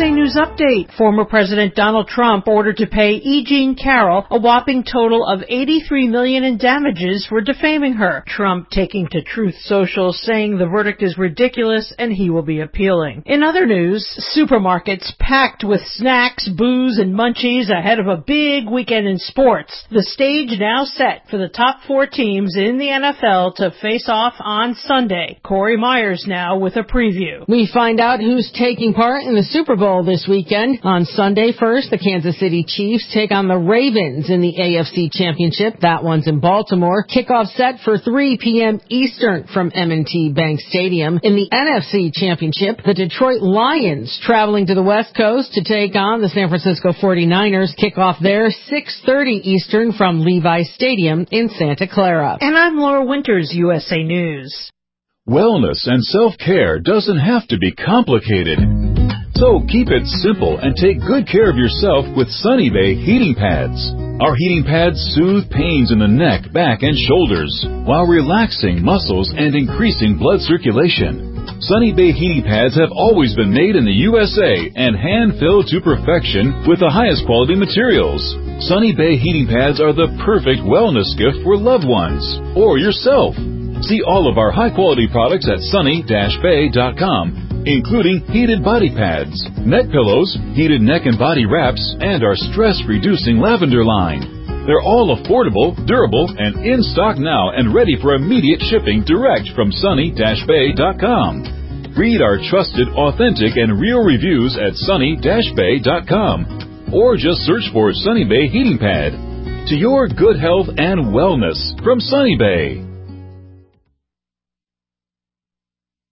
USA News Update. Former President Donald Trump ordered to pay E. Jean Carroll a whopping total of $83 million in damages for defaming her. Trump taking to Truth Social, saying the verdict is ridiculous and he will be appealing. In other news, supermarkets packed with snacks, booze, and munchies ahead of a big weekend in sports. The stage now set for the top 4 teams in the NFL to face off on Sunday. Corey Myers now with a preview. We find out who's taking part in the Super Bowl this weekend. On Sunday, first, the Kansas City Chiefs take on the Ravens in the AFC Championship. That one's in Baltimore. Kickoff set for 3 p.m. Eastern from M&T Bank Stadium. In the NFC Championship, the Detroit Lions traveling to the West Coast to take on the San Francisco 49ers. Kickoff there 6:30 Eastern from Levi Stadium in Santa Clara. And I'm Laura Winters, USA News. Wellness and self-care doesn't have to be complicated. So keep it simple and take good care of yourself with Sunny Bay heating pads. Our heating pads soothe pains in the neck, back, and shoulders while relaxing muscles and increasing blood circulation. Sunny Bay heating pads have always been made in the USA and hand-filled to perfection with the highest quality materials. Sunny Bay heating pads are the perfect wellness gift for loved ones or yourself. See all of our high-quality products at sunny-bay.com, including heated body pads, neck pillows, heated neck and body wraps, and our stress-reducing lavender line. They're all affordable, durable, and in stock now and ready for immediate shipping direct from sunny-bay.com. Read our trusted, authentic, and real reviews at sunny-bay.com, or just search for Sunny Bay Heating Pad. To your good health and wellness from Sunny Bay.